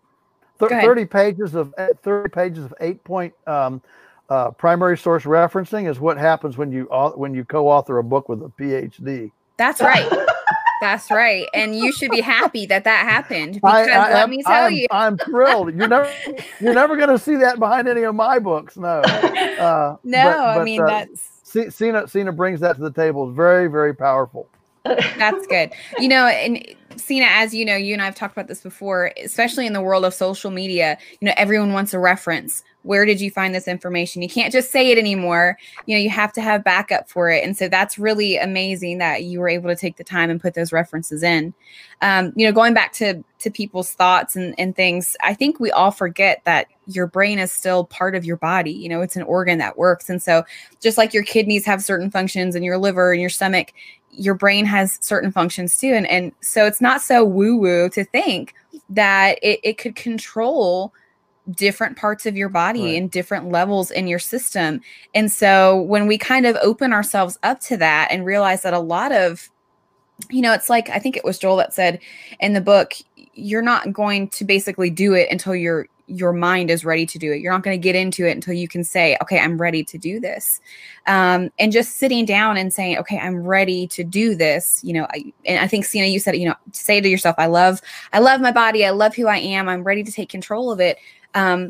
I think thirty pages of thirty pages of eight point um, uh, primary source referencing is what happens when you when you co-author a book with a P H D. That's right. That's right. And you should be happy that that happened because I, I, let I'm, me tell I'm, you, I'm thrilled. You're never, you're never going to see that behind any of my books. No, uh, no, but, I but, mean, uh, that's Sina, Sina brings that to the table. It's very, very powerful. That's good. You know, and Sina, as you know, you and I have talked about this before, especially in the world of social media, you know, everyone wants a reference. Where did you find this information? You can't just say it anymore. You know, you have to have backup for it. And so that's really amazing that you were able to take the time and put those references in. Um, you know, going back to, to people's thoughts and, and things, I think we all forget that your brain is still part of your body. You know, it's an organ that works. And so just like your kidneys have certain functions and your liver and your stomach, your brain has certain functions too. And, and so it's not so woo-woo to think that it, it could control different parts of your body right. and different levels in your system. And so when we kind of open ourselves up to that and realize that a lot of, you know, it's like, I think it was Joel that said in the book, you're not going to basically do it until your your mind is ready to do it. You're not going to get into it until you can say, okay, I'm ready to do this. Um, and just sitting down and saying, okay, I'm ready to do this. You know, I, and I think, Sina, you said, you know, say to yourself, I love, I love my body. I love who I am. I'm ready to take control of it. Um,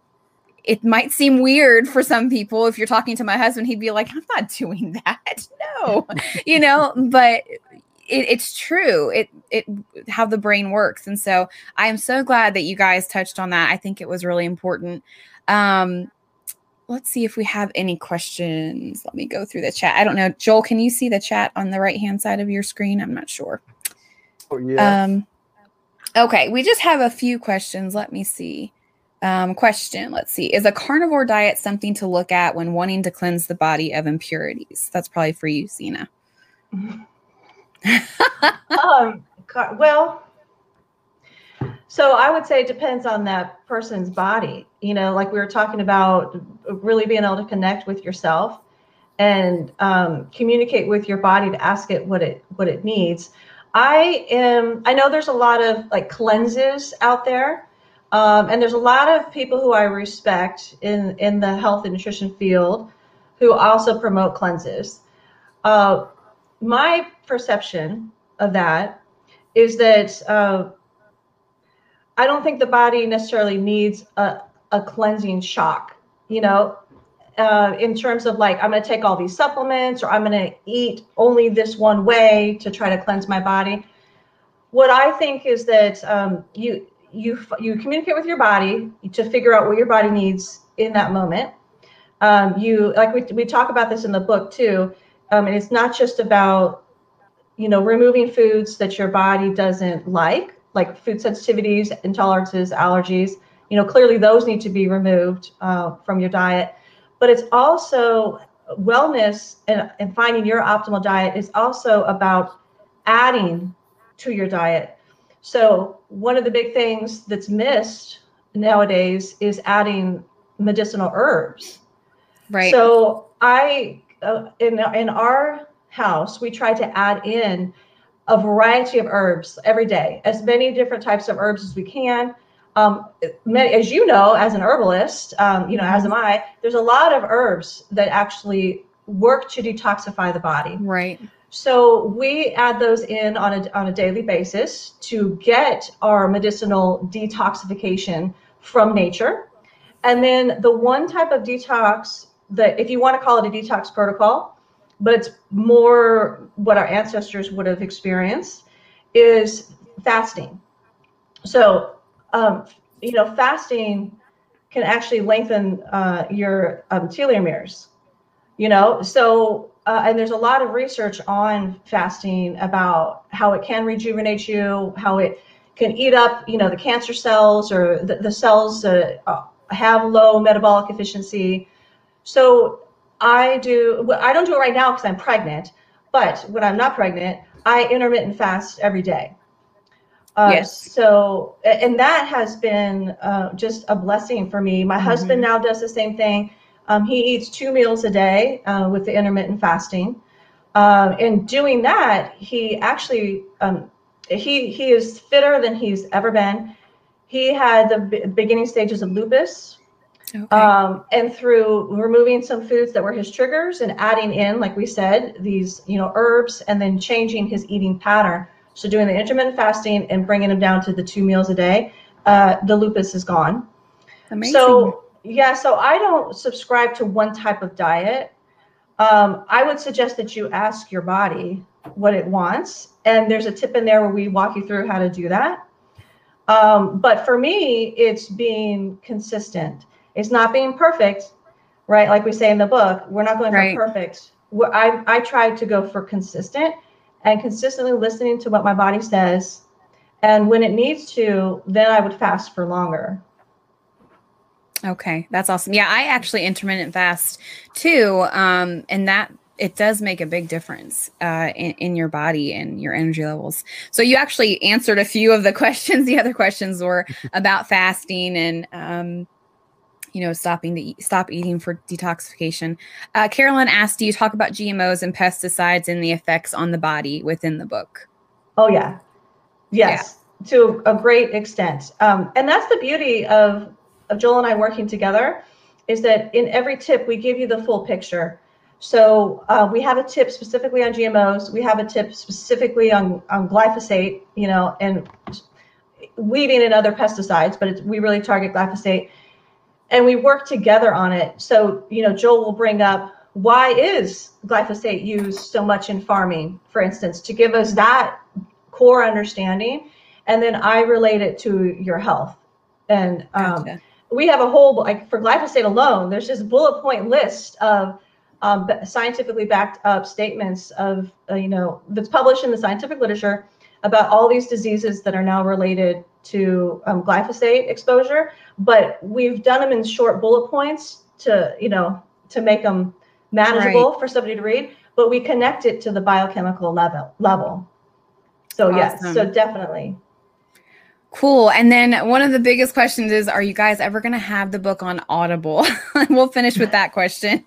it might seem weird for some people. If you're talking to my husband, he'd be like, I'm not doing that. No, you know, but It, it's true. It it how the brain works, and so I am so glad that you guys touched on that. I think it was really important. Um, let's see if we have any questions. Let me go through the chat. I don't know, Joel. Can you see the chat on the right hand side of your screen? I'm not sure. Oh, yeah. Um, okay, we just have a few questions. Let me see. Um, question. Let's see. Is a carnivore diet something to look at when wanting to cleanse the body of impurities? That's probably for you, Sina. um, well, so I would say it depends on that person's body. You know, like we were talking about, really being able to connect with yourself and um, communicate with your body to ask it what it what it needs. I am. I know there's a lot of like cleanses out there, um, and there's a lot of people who I respect in in the health and nutrition field who also promote cleanses. Uh, my perception of that is that uh, I don't think the body necessarily needs a, a cleansing shock, you know, uh, in terms of like, I'm going to take all these supplements or I'm going to eat only this one way to try to cleanse my body. What I think is that um, you you you communicate with your body to figure out what your body needs in that moment. Um, you like we we talk about this in the book too, um, and it's not just about, you know, removing foods that your body doesn't like, like food sensitivities, intolerances, allergies. You know, clearly those need to be removed uh, from your diet. But it's also wellness, and, and finding your optimal diet is also about adding to your diet. So one of the big things that's missed nowadays is adding medicinal herbs. Right. So I, uh, in, in our house, we try to add in a variety of herbs every day, as many different types of herbs as we can. Um, as you know, as an herbalist, um, you know, as am I, there's a lot of herbs that actually work to detoxify the body. Right. So we add those in on a, on a daily basis to get our medicinal detoxification from nature. And then the one type of detox that, if you want to call it a detox protocol, but it's more what our ancestors would have experienced, is fasting. So, um, you know, fasting can actually lengthen uh, your um, telomeres, you know, so, uh, and there's a lot of research on fasting about how it can rejuvenate you, how it can eat up, you know, the cancer cells or the, the cells that uh, have low metabolic efficiency. So I do, well, I don't do it right now because I'm pregnant, but when I'm not pregnant, I intermittent fast every day. Uh, Yes. So, and that has been uh, just a blessing for me. My mm-hmm. husband now does the same thing. Um, he eats two meals a day uh, with the intermittent fasting. Um, and doing that, he actually, um, he, he is fitter than he's ever been. He had the b- beginning stages of lupus. Okay. Um, and through removing some foods that were his triggers and adding in, like we said, these, you know, herbs, and then changing his eating pattern. So doing the intermittent fasting and bringing him down to the two meals a day, uh, the lupus is gone. Amazing. So, yeah, so I don't subscribe to one type of diet. Um, I would suggest that you ask your body what it wants. And there's a tip in there where we walk you through how to do that. Um, but for me, it's being consistent. It's not being perfect, right? Like we say in the book, we're not going right. for perfect. We're, I, I try to go for consistent and consistently listening to what my body says. And when it needs to, then I would fast for longer. Okay, that's awesome. Yeah, I actually intermittent fast too. Um, and that it does make a big difference uh, in, in your body and your energy levels. So you actually answered a few of the questions. The other questions were about fasting and, um, you know, stopping to eat, stop eating for detoxification. Uh, Carolyn asked, do you talk about G M Os and pesticides and the effects on the body within the book? Oh, yeah. Yes, yeah. To a great extent. Um, and that's the beauty of, of Joel and I working together, is that in every tip, we give you the full picture. So uh, we have a tip specifically on G M Os. We have a tip specifically on, on glyphosate, you know, and weaving in other pesticides, but it's, we really target glyphosate. And we work together on it. So, you know, Joel will bring up, why is glyphosate used so much in farming, for instance, to give us that core understanding. And then I relate it to your health. And um, gotcha. We have a whole, like for glyphosate alone, there's this bullet point list of um, scientifically backed up statements of, uh, you know, that's published in the scientific literature about all these diseases that are now related to um, glyphosate exposure. But we've done them in short bullet points to, you know, to make them manageable right. for somebody to read, but we connect it to the biochemical level level. So awesome. Yes, so definitely. Cool. And then one of the biggest questions is, are you guys ever going to have the book on Audible? We'll finish with that question.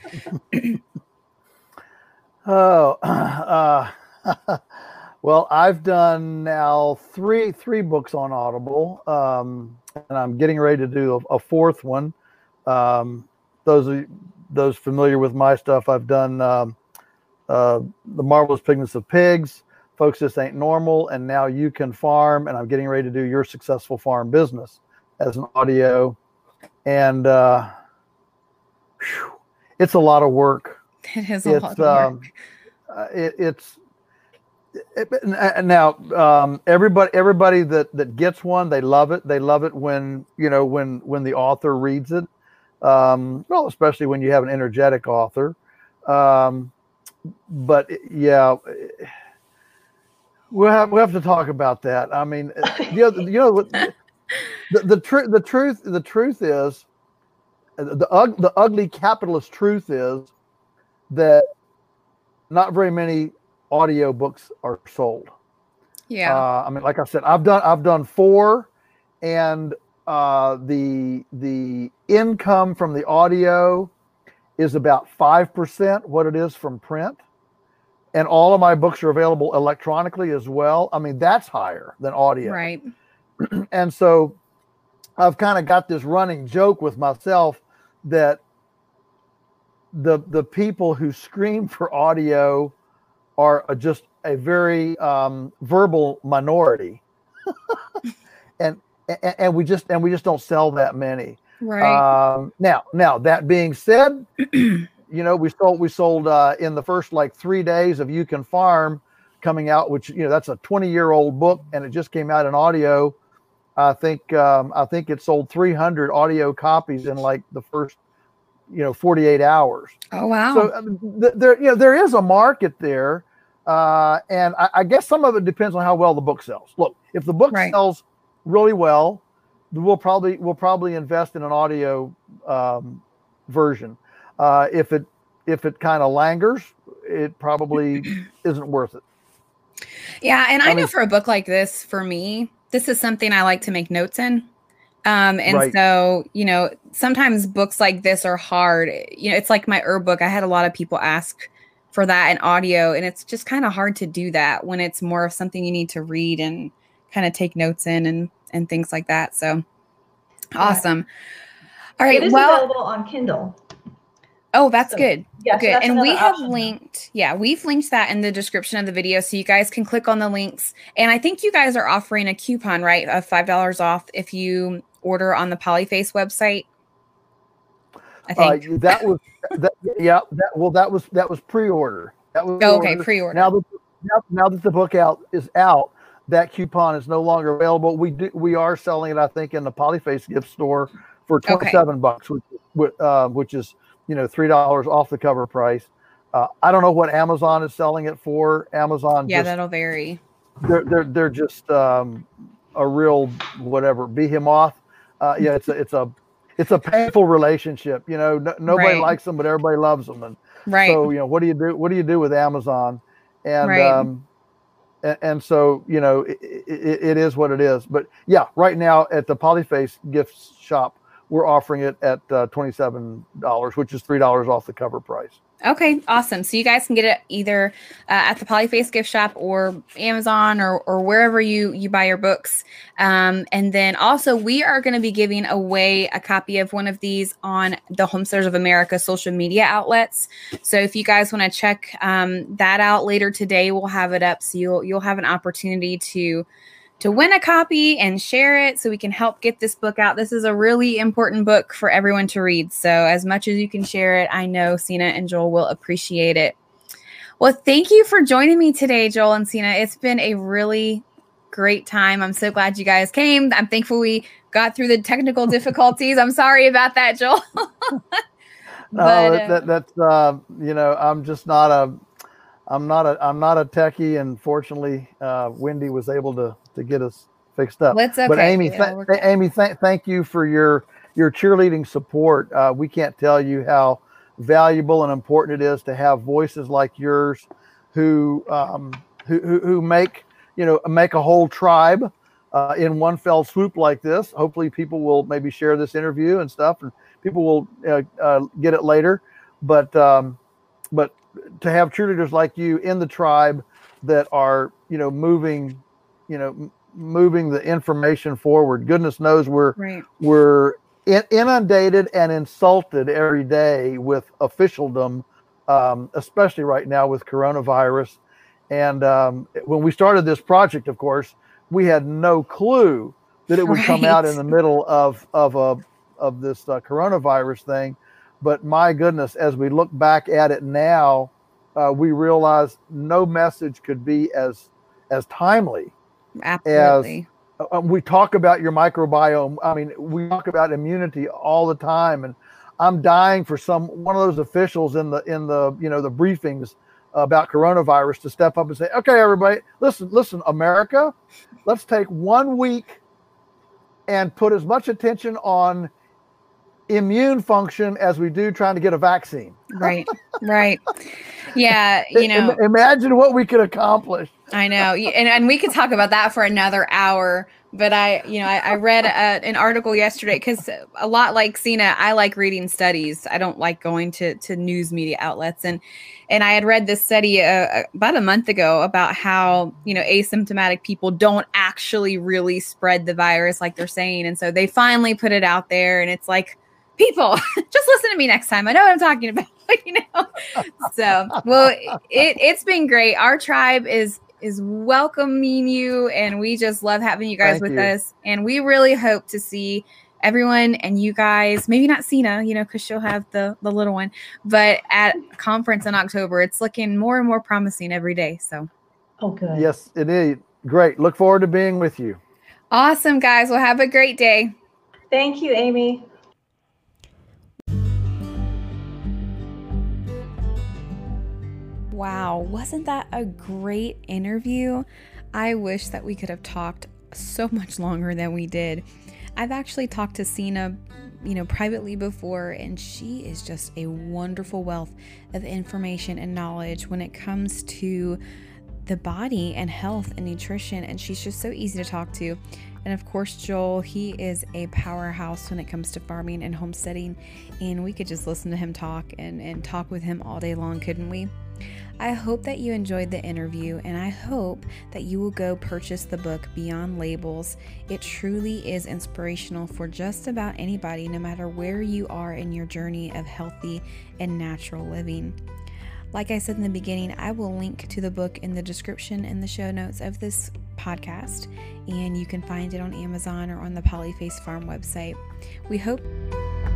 oh, uh, well, I've done now three three books on Audible, um, and I'm getting ready to do a, a fourth one. Um, those are those familiar with my stuff. I've done um, uh, The Marvelous Pigments of Pigs, Folks This Ain't Normal, and Now You Can Farm, and I'm getting ready to do Your Successful Farm Business as an audio. And uh, whew, it's a lot of work. It is a it's, lot of work. Um, uh, it, it's Now, um, everybody, everybody that, that gets one, they love it. They love it when, you know, when, when the author reads it. Um, well, especially when you have an energetic author. Um, but yeah, we'll have, we'll have to talk about that. I mean, you know, you know, the, the truth, the truth, the truth is the, the ugly capitalist truth is that not very many audio books are sold. Yeah. Uh, I mean, like I said, I've done, I've done four, and uh, the, the income from the audio is about five percent what it is from print. And all of my books are available electronically as well. I mean, that's higher than audio. Right. And so I've kind of got this running joke with myself that the, the people who scream for audio are just a very um, verbal minority. and, and, and we just, and we just don't sell that many. Right. Um, now, now that being said, you know, we sold, we sold uh, in the first like three days of You Can Farm coming out, which, you know, that's a twenty year old book, and it just came out in audio. I think, um, I think it sold three hundred audio copies in like the first, you know, forty-eight hours. Oh, wow. So um, th- there, you know, there is a market there. Uh, and I, I guess some of it depends on how well the book sells. Look, if the book Right. sells really well, we'll probably, we'll probably invest in an audio um, version. Uh, if it, if it kind of langers, it probably isn't worth it. Yeah. And I, I know mean- for a book like this, for me, this is something I like to make notes in. Um, and Right. so, you know, sometimes books like this are hard. You know, it's like my herb book. I had a lot of people ask for that in audio, and it's just kind of hard to do that when it's more of something you need to read and kind of take notes in and, and things like that. So awesome. All right. It is Well, available on Kindle. oh, that's So, good. Yeah, so Good. that's And we another have option. linked, yeah, we've linked that in the description of the video. So you guys can click on the links. And I think you guys are offering a coupon, right? Of five dollars off if you order on the Polyface website. I think. Uh, that was, that, yeah, that, well, that was, that was pre-order. That was Oh, okay, pre-order. pre-order. Now that, now, now that the book out is out, that coupon is no longer available. We do, we are selling it, I think, in the Polyface gift store for twenty-seven bucks, which, which, uh, which is, you know, three dollars off the cover price. Uh, I don't know what Amazon is selling it for. Amazon, Yeah, just, that'll vary. they're, they're, they're just um, a real, whatever, behemoth. Uh, yeah, it's a, it's a, it's a painful relationship. You know, no, nobody Right. likes them, but everybody loves them. And Right. so, you know, what do you do? What do you do with Amazon? And, Right. um, and, and so, you know, it, it, it is what it is. But yeah, right now at the Polyface gift shop, we're offering it at uh, twenty-seven dollars, which is three dollars off the cover price. Okay, awesome. So you guys can get it either uh, at the Polyface gift shop or Amazon or, or wherever you, you buy your books. Um, and then also we are going to be giving away a copy of one of these on the Homesteaders of America social media outlets. So if you guys want to check um, that out later today, we'll have it up. So you'll, you'll have an opportunity to to win a copy and share it so we can help get this book out. This is a really important book for everyone to read. So as much as you can share it, I know Sina and Joel will appreciate it. Well, thank you for joining me today, Joel and Sina. It's been a really great time. I'm so glad you guys came. I'm thankful we got through the technical difficulties. I'm sorry about that, Joel. but, No, uh, that, that, that's, uh, you know, I'm just not a, I'm not a, I'm not a techie. And fortunately, uh, Wendy was able to, to get us fixed up. That's okay. But Amy, It'll th- work out. Amy, th- thank you for your, your cheerleading support. Uh, we can't tell you how valuable and important it is to have voices like yours who, um, who, who, who make, you know, make a whole tribe uh, in one fell swoop like this. Hopefully people will maybe share this interview and stuff, and people will uh, uh, get it later. But, um, but to have cheerleaders like you in the tribe that are, you know, moving, you know, m- moving the information forward. Goodness knows we're, Right. we're in- inundated and insulted every day with officialdom, um, especially right now with coronavirus. And um, when we started this project, of course, we had no clue that it would come out Right. in the middle of, of a, of this uh, coronavirus thing. But my goodness, as we look back at it now, uh, we realized no message could be as as timely. Absolutely. As uh, we talk about your microbiome. I mean, we talk about immunity all the time, and I'm dying for some one of those officials in the in the you know the briefings about coronavirus to step up and say, okay, everybody, listen, listen, America, let's take one week and put as much attention on immune function as we do trying to get a vaccine. Right. Right. Yeah. You know, imagine what we could accomplish. I know. And, and we could talk about that for another hour, but I, you know, I, I read a, an article yesterday because a lot like Sina, I like reading studies. I don't like going to, to news media outlets. And, and I had read this study uh, about a month ago about how, you know, asymptomatic people don't actually really spread the virus like they're saying. And so they finally put it out there, and it's like, people, just listen to me next time. I know what I'm talking about, you know? So, well, it, it's been great. Our tribe is, is welcoming you, and we just love having you guys Thank with you. us. And we really hope to see everyone and you guys, maybe not Sina, you know, cause she'll have the, the little one, but at a conference in October. It's looking more and more promising every day. So. Oh, good. Yes, it is. Great. Look forward to being with you. Awesome, guys. Well, have a great day. Thank you, Amy. Wow, wasn't that a great interview? I wish that we could have talked so much longer than we did. I've actually talked to Sina, you know, privately before, and she is just a wonderful wealth of information and knowledge when it comes to the body and health and nutrition, and she's just so easy to talk to. And of course, Joel, he is a powerhouse when it comes to farming and homesteading, and we could just listen to him talk and, and talk with him all day long, couldn't we? I hope that you enjoyed the interview, and I hope that you will go purchase the book Beyond Labels. It truly is inspirational for just about anybody, no matter where you are in your journey of healthy and natural living. Like I said in the beginning, I will link to the book in the description and the show notes of this podcast, and you can find it on Amazon or on the Polyface Farm website. We hope